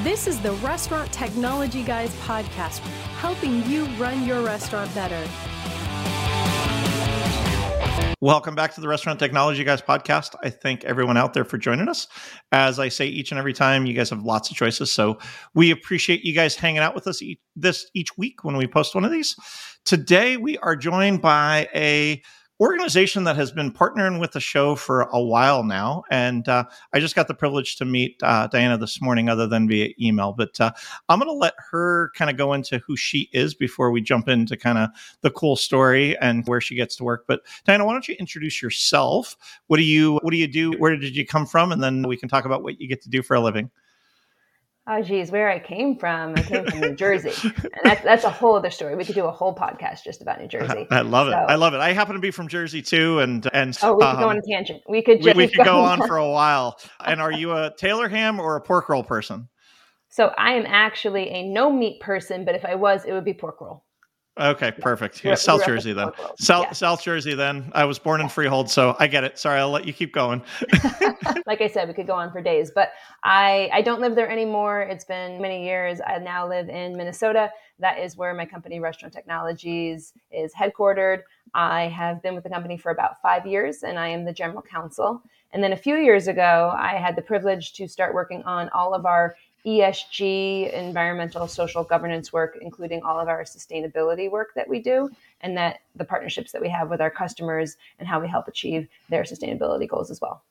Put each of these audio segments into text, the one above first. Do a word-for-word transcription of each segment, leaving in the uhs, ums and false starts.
This is the Restaurant Technology Guys podcast, helping you run your restaurant better. Welcome back to the Restaurant Technology Guys podcast. I thank everyone out there for joining us. As I say each and every time, you guys have lots of choices, so we appreciate you guys hanging out with us each, this each week when we post one of these. Today, we are joined by a organization that has been partnering with the show for a while now, and uh, I just got the privilege to meet uh, Diana this morning, other than via email. But uh, I'm going to let her kind of go into who she is before we jump into kind of the cool story and where she gets to work. But Diana, why don't you introduce yourself? What do you What do you do? Where did you come from? And then we can talk about what you get to do for a living. Oh, geez, where I came from. I came from New Jersey. And that's, that's a whole other story. We could do a whole podcast just about New Jersey. I love it. So, I love it. I happen to be from Jersey too. And, and oh, we could um, go on a tangent. We could just we, we could go on for a while. And are you a Taylor ham or a pork roll person? So I am actually a no meat person, but if I was, it would be pork roll. Okay, perfect. Yeah, Yeah, South Jersey then. South yeah. South Jersey then. I was born in Freehold, so I get it. Sorry, I'll let you keep going. Like I said, we could go on for days, but I, I don't live there anymore. It's been many years. I now live in Minnesota. That is where my company, Restaurant Technologies, is headquartered. I have been with the company for about five years, and I am the general counsel. And then a few years ago, I had the privilege to start working on all of our E S G, environmental, social governance work, including all of our sustainability work that we do, and that the partnerships that we have with our customers and how we help achieve their sustainability goals as well.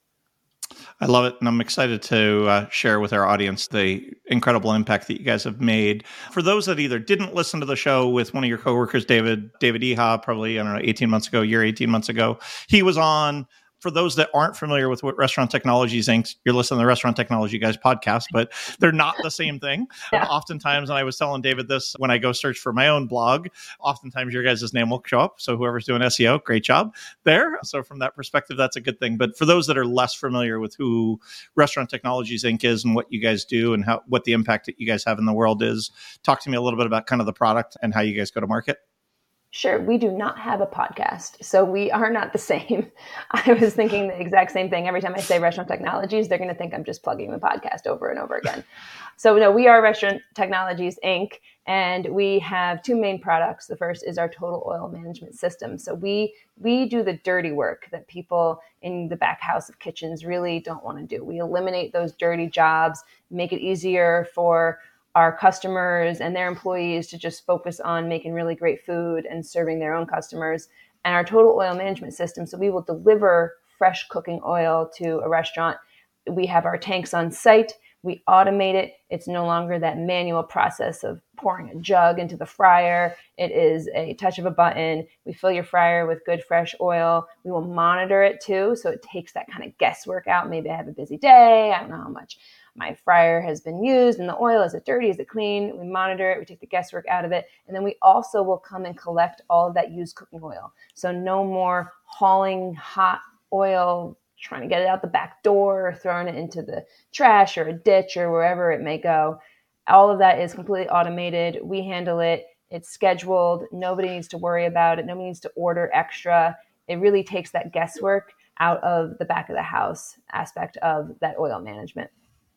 I love it. And I'm excited to uh, share with our audience the incredible impact that you guys have made. For those that either didn't listen to the show with one of your coworkers, David, David Eha, probably, I don't know, eighteen months ago, year, eighteen months ago, he was on. For those that aren't familiar with what Restaurant Technologies Incorporated, you're listening to the Restaurant Technology Guys podcast, but they're not the same thing. Yeah. Uh, oftentimes, and I was telling David this when I go search for my own blog, oftentimes your guys' name will show up. So whoever's doing S E O, great job there. So from that perspective, that's a good thing. But for those that are less familiar with who Restaurant Technologies Incorporated is and what you guys do and how what the impact that you guys have in the world is, talk to me a little bit about kind of the product and how you guys go to market. Sure. We do not have a podcast, so we are not the same. I was thinking the exact same thing. Every time I say Restaurant Technologies, they're going to think I'm just plugging the podcast over and over again. So no, we are Restaurant Technologies Incorporated, and we have two main products. The first is our total oil management system. So we we do the dirty work that people in the back house of kitchens really don't want to do. We eliminate those dirty jobs, make it easier for our customers and their employees to just focus on making really great food and serving their own customers, and our total oil management system. So we will deliver fresh cooking oil to a restaurant. We have our tanks on site. We automate it. It's no longer that manual process of pouring a jug into the fryer. It is a touch of a button. We fill your fryer with good, fresh oil. We will monitor it too. So it takes that kind of guesswork out. Maybe I have a busy day. I don't know how much my fryer has been used and the oil, is it dirty? Is it clean? We monitor it. We take the guesswork out of it. And then we also will come and collect all of that used cooking oil. So no more hauling hot oil, trying to get it out the back door, or throwing it into the trash or a ditch or wherever it may go. All of that is completely automated. We handle it. It's scheduled. Nobody needs to worry about it. Nobody needs to order extra. It really takes that guesswork out of the back of the house aspect of that oil management.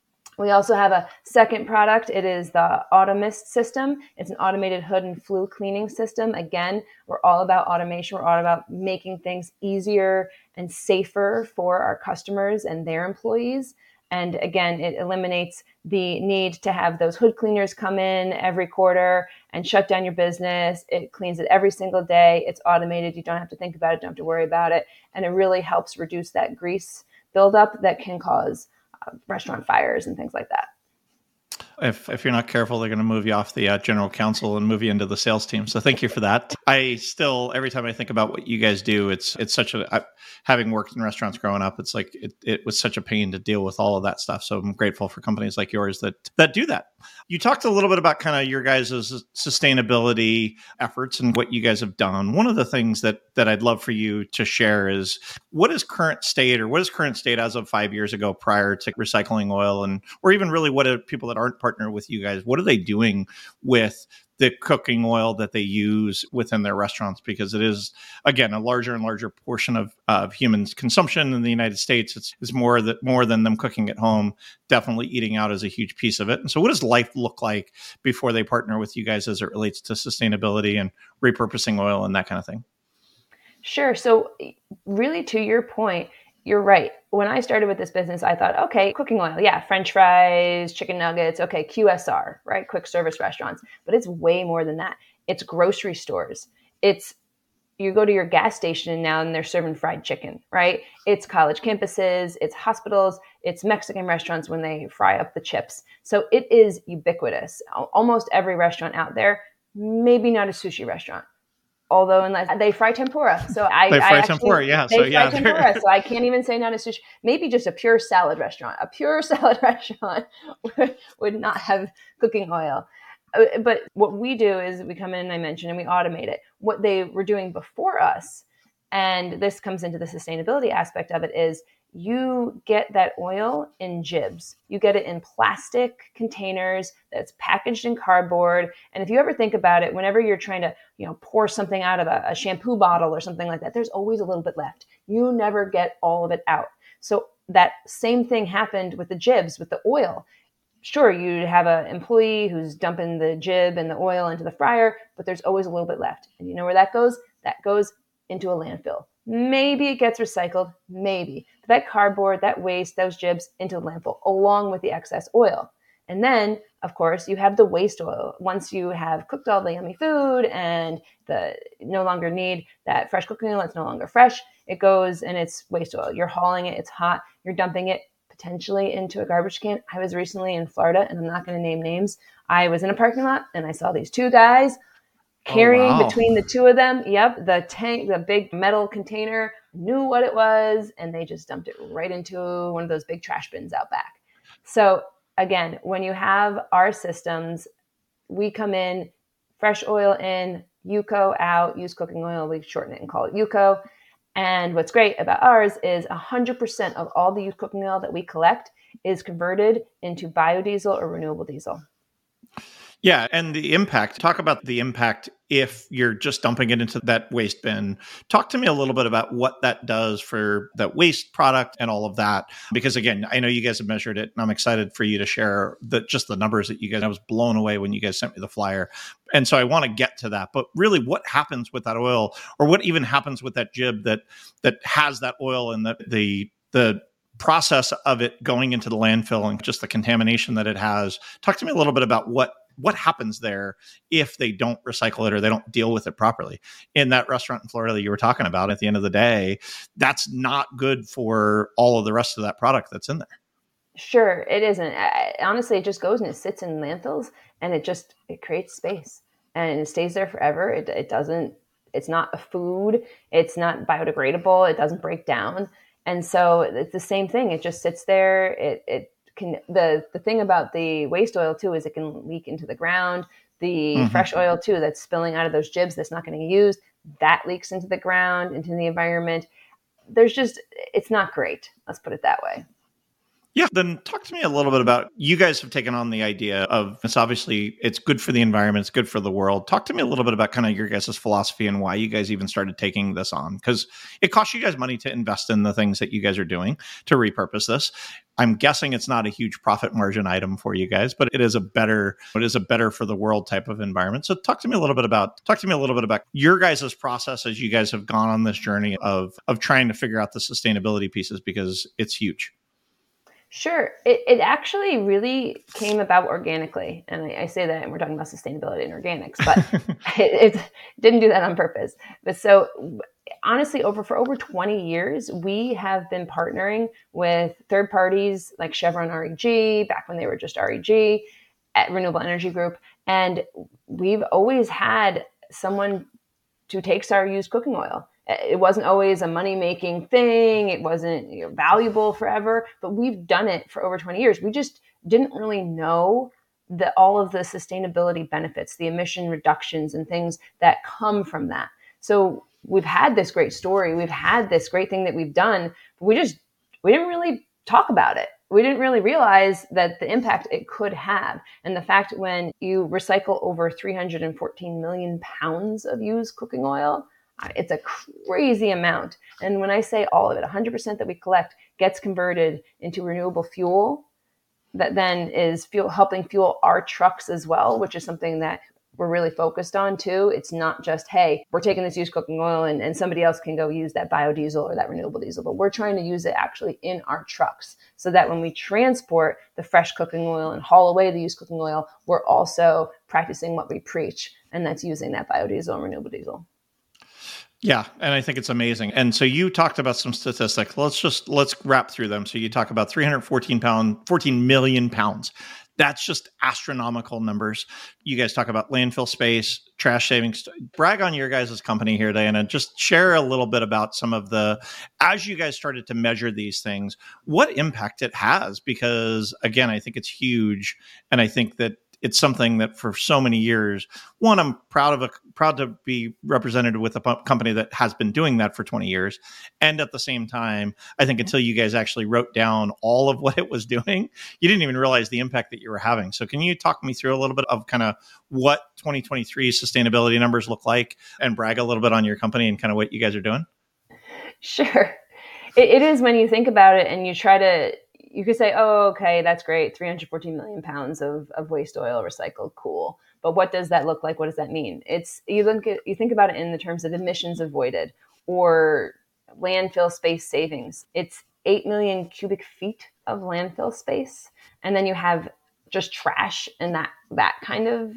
We also have a second product. It is the AutoMist system. It's an automated hood and flue cleaning system. Again, we're all about automation. We're all about making things easier and safer for our customers and their employees. And again, it eliminates the need to have those hood cleaners come in every quarter and shut down your business. It cleans it every single day. It's automated. You don't have to think about it. Don't have to worry about it. And it really helps reduce that grease buildup that can cause Uh, restaurant fires and things like that. If if you're not careful, they're going to move you off the uh, general counsel and move you into the sales team. So thank you for that. I still, every time I think about what you guys do, it's it's such a, I, having worked in restaurants growing up, it's like it, it was such a pain to deal with all of that stuff. So I'm grateful for companies like yours that that do that. You talked a little bit about kind of your guys' sustainability efforts and what you guys have done. One of the things that that I'd love for you to share is what is current state or what is current state as of five years ago prior to recycling oil, and or even really what are people that aren't part partner with you guys, what are they doing with the cooking oil that they use within their restaurants? Because it is, again, a larger and larger portion of, of humans' consumption in the United States. It's, it's more that more than them cooking at home. Definitely eating out is a huge piece of it. And so what does life look like before they partner with you guys as it relates to sustainability and repurposing oil and that kind of thing? Sure. So really, to your point, you're right. When I started with this business, I thought, okay, cooking oil, yeah, French fries, chicken nuggets, okay, Q S R, right? Quick service restaurants. But it's way more than that. It's grocery stores. It's, you go to your gas station now and they're serving fried chicken, right? It's college campuses, it's hospitals, it's Mexican restaurants when they fry up the chips. So it is ubiquitous. Almost every restaurant out there, maybe not a sushi restaurant. Although unless they fry tempura, so I they fry I actually, tempura, yeah. They so fry yeah, tempura, so I can't even say not a sushi. Maybe just a pure salad restaurant. A pure salad restaurant would, would not have cooking oil. But what we do is we come in, I mentioned, and we automate it. What they were doing before us, and this comes into the sustainability aspect of it, is you get that oil in jibs. You get it in plastic containers that's packaged in cardboard. And if you ever think about it, whenever you're trying to, you know, pour something out of a, a shampoo bottle or something like that, there's always a little bit left. You never get all of it out. So that same thing happened with the jibs, with the oil. Sure, you'd have an employee who's dumping the jib and the oil into the fryer, but there's always a little bit left. And you know where that goes? That goes into a landfill. Maybe it gets recycled, maybe. But that cardboard, that waste, those jibs into the landfill, along with the excess oil. And then, of course, you have the waste oil. Once you have cooked all the yummy food and the no longer need that fresh cooking oil, it's no longer fresh, it goes and it's waste oil. You're hauling it, it's hot, you're dumping it potentially into a garbage can. I was recently in Florida, and I'm not going to name names. I was in a parking lot, and I saw these two guys carrying oh, wow. between the two of them, yep, the tank, the big metal container, knew what it was, and they just dumped it right into one of those big trash bins out back. So again, when you have our systems, we come in, fresh oil in, U C O out, used cooking oil, we shorten it and call it U C O. And what's great about ours is one hundred percent of all the used cooking oil that we collect is converted into biodiesel or renewable diesel. Yeah. And the impact, talk about the impact if you're just dumping it into that waste bin. Talk to me a little bit about what that does for that waste product and all of that. Because again, I know you guys have measured it, and I'm excited for you to share the, just the numbers that you guys, I was blown away when you guys sent me the flyer. And so I want to get to that. But really, what happens with that oil, or what even happens with that jib that that has that oil and the the the process of it going into the landfill and just the contamination that it has? Talk to me a little bit about what what happens there if they don't recycle it or they don't deal with it properly. In that restaurant in Florida that you were talking about, at the end of the day, that's not good for all of the rest of that product that's in there. Sure, it isn't. I, honestly, it just goes and it sits in landfills, and it just, it creates space, and it stays there forever. It, it doesn't, it's not a food. It's not biodegradable. It doesn't break down. And so it's the same thing. It just sits there. It, it, Can, the the thing about the waste oil too is it can leak into the ground. The mm-hmm. fresh oil too that's spilling out of those jibs that's not getting used, that leaks into the ground, into the environment. There's just, it's not great. Let's put it that way. Yeah. Then talk to me a little bit about, you guys have taken on the idea of, it's obviously, it's good for the environment, it's good for the world. Talk to me a little bit about kind of your guys' philosophy and why you guys even started taking this on. Because it costs you guys money to invest in the things that you guys are doing to repurpose this. I'm guessing it's not a huge profit margin item for you guys, but it is a better, it is a better for the world type of environment. So talk to me a little bit about, talk to me a little bit about your guys' process as you guys have gone on this journey of, of trying to figure out the sustainability pieces, because it's huge. Sure. It, it actually really came about organically. And I, I say that, and we're talking about sustainability and organics, but it, it didn't do that on purpose. But so honestly, over for over twenty years, we have been partnering with third parties like Chevron R E G, back when they were just R E G, at Renewable Energy Group. And we've always had someone who takes our used cooking oil. It wasn't always a money-making thing. It wasn't, you know, valuable forever, but we've done it for over twenty years. We just didn't really know that all of the sustainability benefits, the emission reductions and things that come from that. So we've had this great story. We've had this great thing that we've done, but we just, we didn't really talk about it. we didn't really realize that the impact it could have. And the fact when you recycle over three hundred fourteen million pounds of used cooking oil, it's a crazy amount. And when I say all of it, one hundred percent that we collect gets converted into renewable fuel that then is fuel helping fuel our trucks as well, which is something that we're really focused on too. It's not just, hey, we're taking this used cooking oil and, and somebody else can go use that biodiesel or that renewable diesel, but we're trying to use it actually in our trucks so that when we transport the fresh cooking oil and haul away the used cooking oil, we're also practicing what we preach, and that's using that biodiesel and renewable diesel. Yeah, and I think it's amazing. And so you talked about some statistics. Let's just let's wrap through them. So you talk about three hundred fourteen pound, fourteen million pounds. That's just astronomical numbers. You guys talk about landfill space, trash savings. Brag on your guys' company here, Diana. Just share a little bit about some of the, as you guys started to measure these things, what impact it has. Because again, I think it's huge. And I think that it's something that for so many years, one, I'm proud of a proud to be represented with a company that has been doing that for twenty years. And at the same time, I think until you guys actually wrote down all of what it was doing, you didn't even realize the impact that you were having. So can you talk me through a little bit of kind of what twenty twenty-three sustainability numbers look like and brag a little bit on your company and kind of what you guys are doing? Sure. It, it is when you think about it and you try to, you could say, oh, okay, that's great. three hundred fourteen million pounds of, of waste oil recycled. Cool. But what does that look like? What does that mean? It's you look at, you think about it in the terms of emissions avoided or landfill space savings. It's eight million cubic feet of landfill space. And then you have just trash and that, that kind of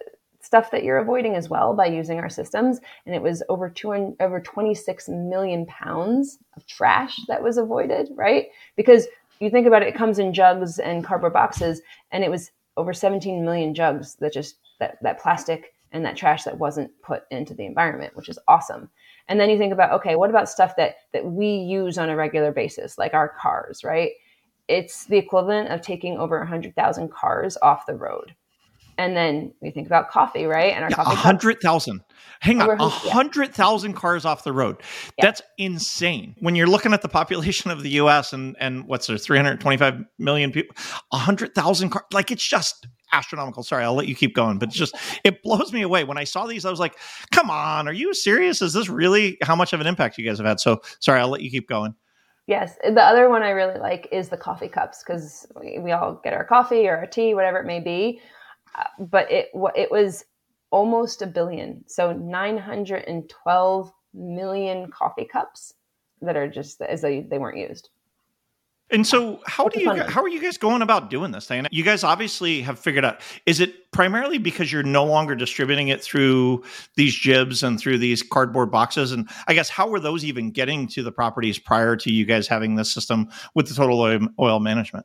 stuff that you're avoiding as well by using our systems. And it was over two hundred, over twenty-six million pounds of trash that was avoided, right? Because you think about it, it comes in jugs and cardboard boxes, and it was over seventeen million jugs that just, that, that plastic and that trash that wasn't put into the environment, which is awesome. And then you think about, okay, what about stuff that, that we use on a regular basis, like our cars, right? It's the equivalent of taking over one hundred thousand cars off the road. And then we think about coffee, right? And our yeah, coffee. one hundred thousand. Hang on, Over- one hundred thousand yeah. cars off the road. Yeah. That's insane. When you're looking at the population of the U S and, and what's there, three hundred twenty-five million people, one hundred thousand cars, like it's just astronomical. Sorry, I'll let you keep going. But it's just, it blows me away. When I saw these, I was like, come on, are you serious? Is this really how much of an impact you guys have had? So sorry, I'll let you keep going. Yes. The other one I really like is the coffee cups, because we, we all get our coffee or our tea, whatever it may be. Uh, but it it was almost a billion. So nine hundred twelve million coffee cups that are just as though they weren't used. And so how do you, how are you guys going about doing this, Diana? You guys obviously have figured out, is it primarily because you're no longer distributing it through these jibs and through these cardboard boxes? And I guess, how were those even getting to the properties prior to you guys having this system with the total oil, oil management?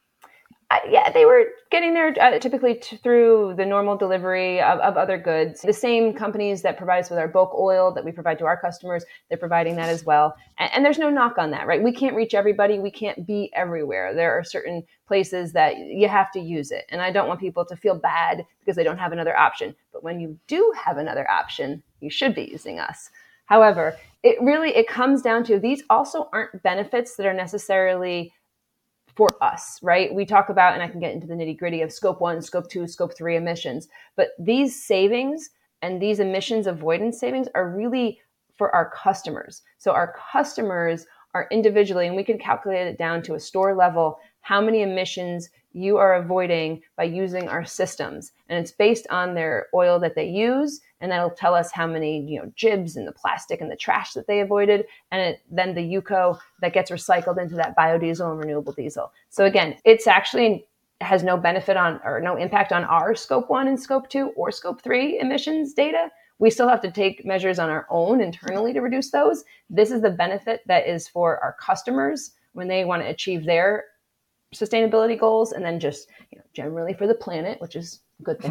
Uh, yeah, they were getting there uh, typically t- through the normal delivery of, of other goods. The same companies that provide us with our bulk oil that we provide to our customers, they're providing that as well. And, and there's no knock on that, right? We can't reach everybody. We can't be everywhere. There are certain places that you have to use it. And I don't want people to feel bad because they don't have another option. But when you do have another option, you should be using us. However, it really, it comes down to, these also aren't benefits that are necessarily for us, right? We talk about, and I can get into the nitty gritty of scope one, scope two, scope three emissions, but these savings and these emissions avoidance savings are really for our customers. So our customers are individually, and we can calculate it down to a store level, how many emissions you are avoiding by using our systems. And it's based on their oil that they use. And that'll tell us how many, you know, jibs and the plastic and the trash that they avoided. And it, then the U C O that gets recycled into that biodiesel and renewable diesel. So again, it's actually has no benefit on, or no impact on our scope one and scope two or scope three emissions data. We still have to take measures on our own internally to reduce those. This is the benefit that is for our customers when they want to achieve their sustainability goals, and then just, you know, generally for the planet, which is a good thing.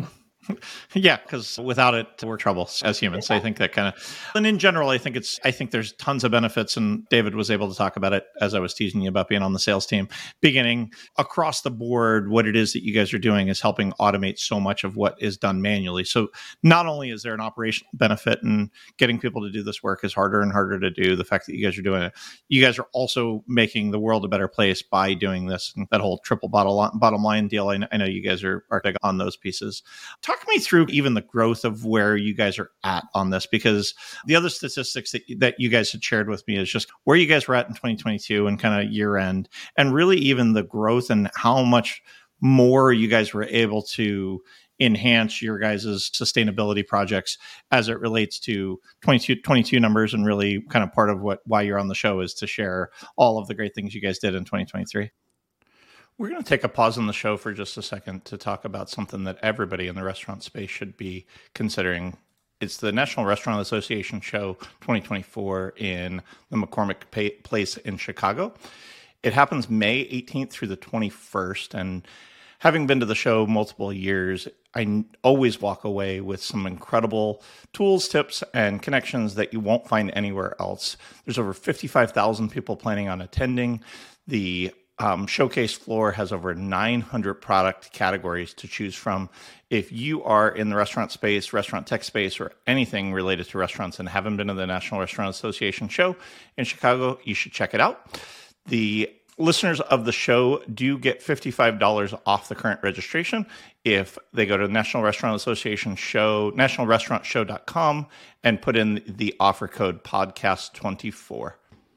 Yeah, because without it, we're trouble as humans. I think that kind of, and in general, I think it's, I think there's tons of benefits. And David was able to talk about it as I was teasing you about being on the sales team. Beginning across the board, what it is that you guys are doing is helping automate so much of what is done manually. So not only is there an operational benefit and getting people to do this work is harder and harder to do, the fact that you guys are doing it, you guys are also making the world a better place by doing this. And that whole triple bottom bottom line deal, I know, I know you guys are, are big on those pieces. Talk me through even the growth of where you guys are at on this, because the other statistics that, that you guys had shared with me is just where you guys were at in twenty twenty-two and kind of year end, and really even the growth and how much more you guys were able to enhance your guys' sustainability projects as it relates to twenty-two, twenty-two numbers, and really kind of part of what why you're on the show is to share all of the great things you guys did in twenty twenty-three. We're going to take a pause in the show for just a second to talk about something that everybody in the restaurant space should be considering. It's the National Restaurant Association Show twenty twenty-four in the McCormick Place in Chicago. It happens May eighteenth through the twenty-first. And having been to the show multiple years, I always walk away with some incredible tools, tips, and connections that you won't find anywhere else. There's over fifty-five thousand people planning on attending. The Um, showcase floor has over nine hundred product categories to choose from. If you are in the restaurant space, restaurant tech space, or anything related to restaurants and haven't been to the National Restaurant Association show in Chicago, you should check it out. The listeners of the show do get fifty-five dollars off the current registration if they go to the National Restaurant Association show, national restaurant show dot com, and put in the offer code podcast twenty-four.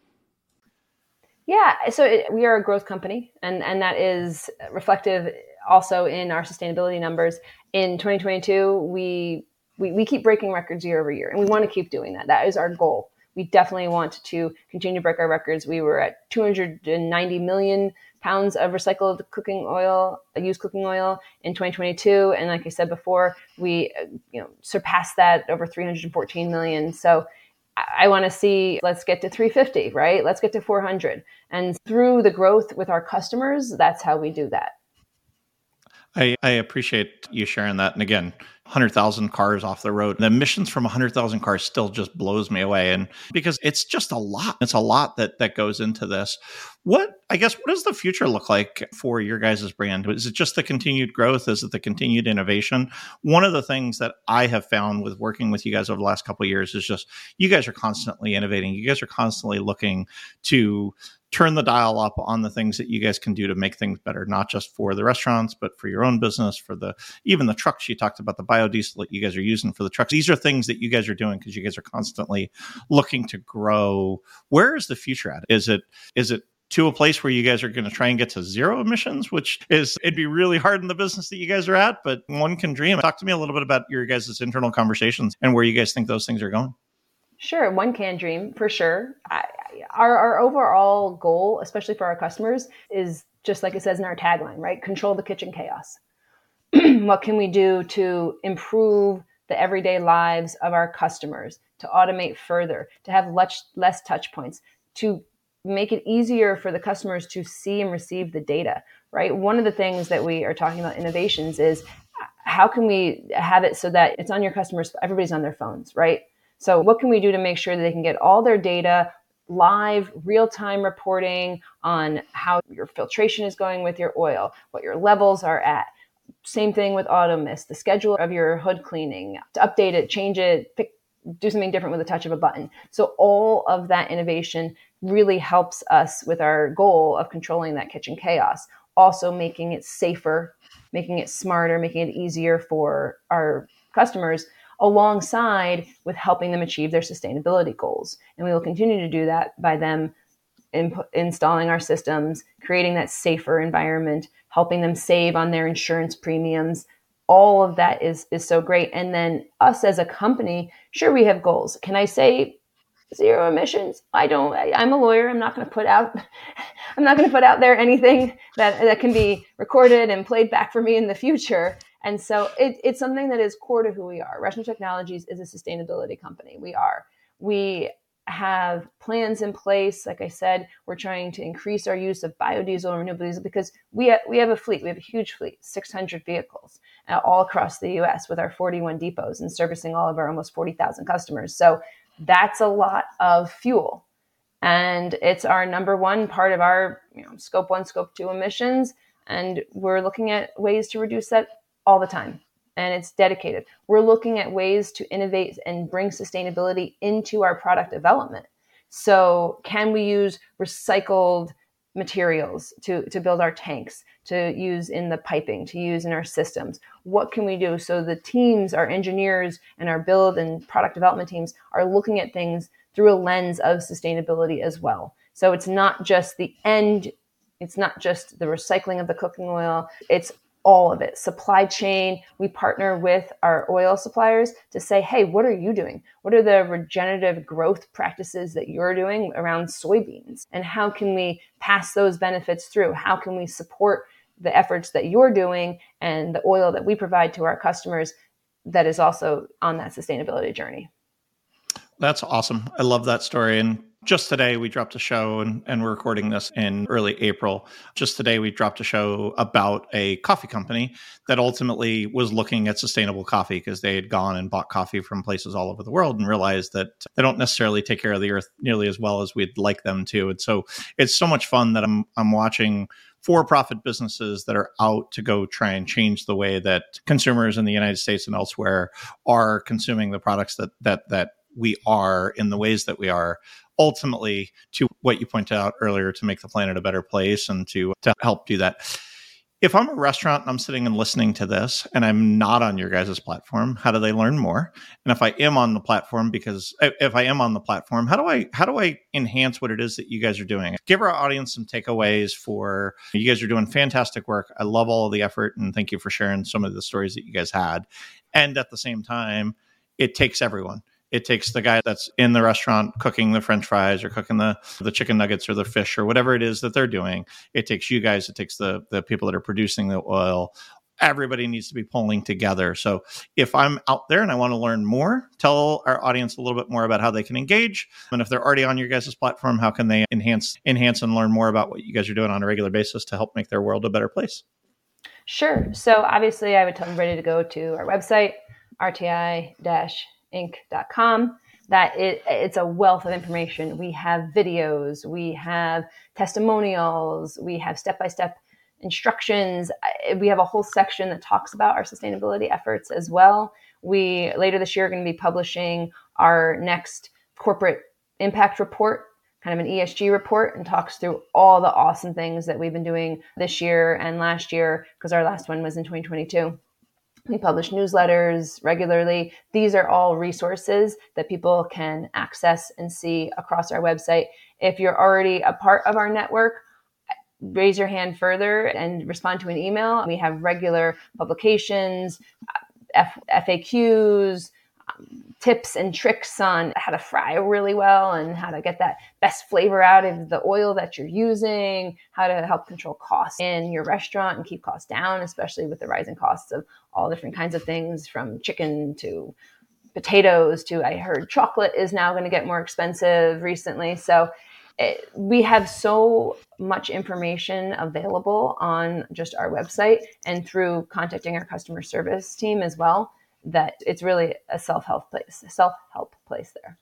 Yeah, so it, we are a growth company, and, and that is reflective also in our sustainability numbers. In twenty twenty-two, we, we we keep breaking records year over year, and we want to keep doing that. That is our goal. We definitely want to continue to break our records. We were at two hundred ninety million pounds of recycled cooking oil, used cooking oil in twenty twenty-two, and like I said before, we you know surpassed that over three hundred fourteen million. So I want to see, let's get to three hundred fifty, right? Let's get to four hundred. And through the growth with our customers, that's how we do that. I, I appreciate you sharing that. And again, one hundred thousand cars off the road. The emissions from one hundred thousand cars still just blows me away. And because it's just a lot, it's a lot that, that goes into this. What, I guess, what does the future look like for your guys' brand? Is it just the continued growth? Is it the continued innovation? One of the things that I have found with working with you guys over the last couple of years is just, you guys are constantly innovating. You guys are constantly looking to turn the dial up on the things that you guys can do to make things better, not just for the restaurants, but for your own business, for the, even the trucks. You talked about the biodiesel that you guys are using for the trucks. These are things that you guys are doing because you guys are constantly looking to grow. Where is the future at? Is it, is it to a place where you guys are going to try and get to zero emissions, which is, it'd be really hard in the business that you guys are at, but one can dream. Talk to me a little bit about your guys' internal conversations and where you guys think those things are going. Sure, one can dream for sure. I, our, our overall goal, especially for our customers, is just like it says in our tagline, right? Control the kitchen chaos. What can we do to improve the everyday lives of our customers, to automate further, to have less, less touch points, to make it easier for the customers to see and receive the data, right? One of the things that we are talking about innovations is how can we have it so that it's on your customers, everybody's on their phones, right? So what can we do to make sure that they can get all their data, live, real-time reporting on how your filtration is going with your oil, what your levels are at. Same thing with AutoMist, the schedule of your hood cleaning, to update it, change it, pick, do something different with a touch of a button. So all of that innovation really helps us with our goal of controlling that kitchen chaos, also making it safer, making it smarter, making it easier for our customers, alongside with helping them achieve their sustainability goals. And we will continue to do that by them in, installing our systems, creating that safer environment, helping them save on their insurance premiums. All of that is, is so great. And then us as a company, sure, we have goals. Can I say zero emissions? I don't, I, I'm a lawyer. I'm not going to put out, I'm not going to put out there anything that, that can be recorded and played back for me in the future. And so it, it's something that is core to who we are. Restaurant Technologies is a sustainability company. We are. We have plans in place. Like I said, we're trying to increase our use of biodiesel and renewable diesel because we have, we have a fleet. We have a huge fleet, six hundred vehicles. uh, all across the U S with our forty-one depots and servicing all of our almost forty thousand customers. So that's a lot of fuel. And it's our number one part of our you know, scope one, scope two emissions. And we're looking at ways to reduce that all the time. And it's dedicated. We're looking at ways to innovate and bring sustainability into our product development. So can we use recycled materials to, to build our tanks, to use in the piping, to use in our systems? What can we do? So the teams, our engineers and our build and product development teams are looking at things through a lens of sustainability as well. So it's not just the end, it's not just the recycling of the cooking oil, it's all of it. Supply chain, we partner with our oil suppliers to say, hey, what are you doing? What are the regenerative growth practices that you're doing around soybeans? And how can we pass those benefits through? How can we support the efforts that you're doing and the oil that we provide to our customers that is also on that sustainability journey? That's awesome. I love that story. And just today we dropped a show, and, and we're recording this in early April. Just today we dropped a show about a coffee company that ultimately was looking at sustainable coffee because they had gone and bought coffee from places all over the world and realized that they don't necessarily take care of the earth nearly as well as we'd like them to. And so it's so much fun that I'm I'm watching for-profit businesses that are out to go try and change the way that consumers in the United States and elsewhere are consuming the products that that that we are in the ways that we are, ultimately to what you pointed out earlier, to make the planet a better place and to, to help do that. If I'm a restaurant and I'm sitting and listening to this and I'm not on your guys' platform, how do they learn more? And if I am on the platform, because if I am on the platform, how do I how do I enhance what it is that you guys are doing? Give our audience some takeaways for, you guys are doing fantastic work. I love all of the effort, and thank you for sharing some of the stories that you guys had. And at the same time, it takes everyone. It takes the guy that's in the restaurant cooking the French fries or cooking the, the chicken nuggets or the fish or whatever it is that they're doing. It takes you guys. It takes the, the people that are producing the oil. Everybody needs to be pulling together. So if I'm out there and I want to learn more, tell our audience a little bit more about how they can engage. And if they're already on your guys' platform, how can they enhance, enhance and learn more about what you guys are doing on a regular basis to help make their world a better place? Sure. So obviously I would tell everybody to go to our website, R T I inc dot com. That it, it's a wealth of information. We have videos, we have testimonials, we have step-by-step instructions. We have a whole section that talks about our sustainability efforts as well. We later this year are going to be publishing our next corporate impact report, kind of an E S G report, and talks through all the awesome things that we've been doing this year and last year, because our last one was in twenty twenty-two. We publish newsletters regularly. These are all resources that people can access and see across our website. If you're already a part of our network, raise your hand further and respond to an email. We have regular publications, F- FAQs, um, tips and tricks on how to fry really well and how to get that best flavor out of the oil that you're using, how to help control costs in your restaurant and keep costs down, especially with the rising costs of all different kinds of things, from chicken to potatoes to, I heard chocolate is now going to get more expensive recently. So it, we have so much information available on just our website and through contacting our customer service team as well, that it's really a self-help place, a self-help place there.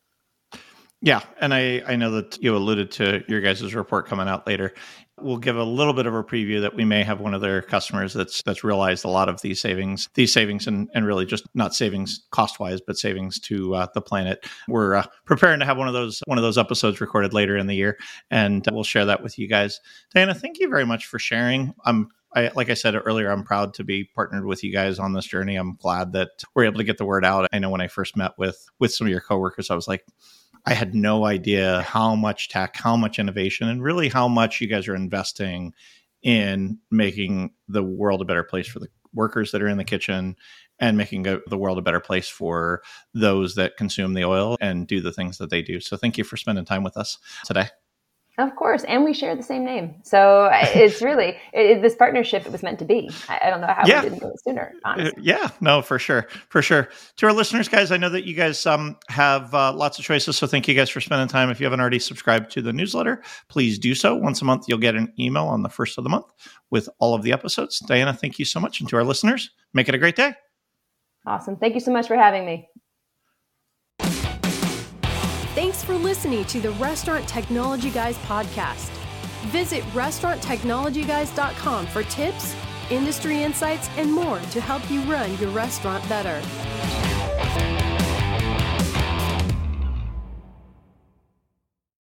Yeah. And I, I know that you alluded to your guys' report coming out later. We'll give a little bit of a preview that we may have one of their customers that's that's realized a lot of these savings, these savings and, and really just not savings cost-wise, but savings to uh, the planet. We're uh, preparing to have one of those one of those episodes recorded later in the year, and we'll share that with you guys. Diana, thank you very much for sharing. I'm I, like I said earlier, I'm proud to be partnered with you guys on this journey. I'm glad that we're able to get the word out. I know when I first met with with some of your coworkers, I was like, I had no idea how much tech, how much innovation, and really how much you guys are investing in making the world a better place for the workers that are in the kitchen and making a, the world a better place for those that consume the oil and do the things that they do. So thank you for spending time with us today. Of course, and we share the same name, so it's really it, this partnership. It was meant to be. I, I don't know how yeah. we didn't do it sooner. Honestly. Yeah, no, for sure, for sure. To our listeners, guys, I know that you guys um have uh, lots of choices, so thank you guys for spending time. If you haven't already subscribed to the newsletter, please do so. Once a month, you'll get an email on the first of the month with all of the episodes. Diana, thank you so much, and to our listeners, make it a great day. Awesome, thank you so much for having me. Thanks for listening to the Restaurant Technology Guys podcast. Visit restaurant technology guys dot com for tips, industry insights, and more to help you run your restaurant better.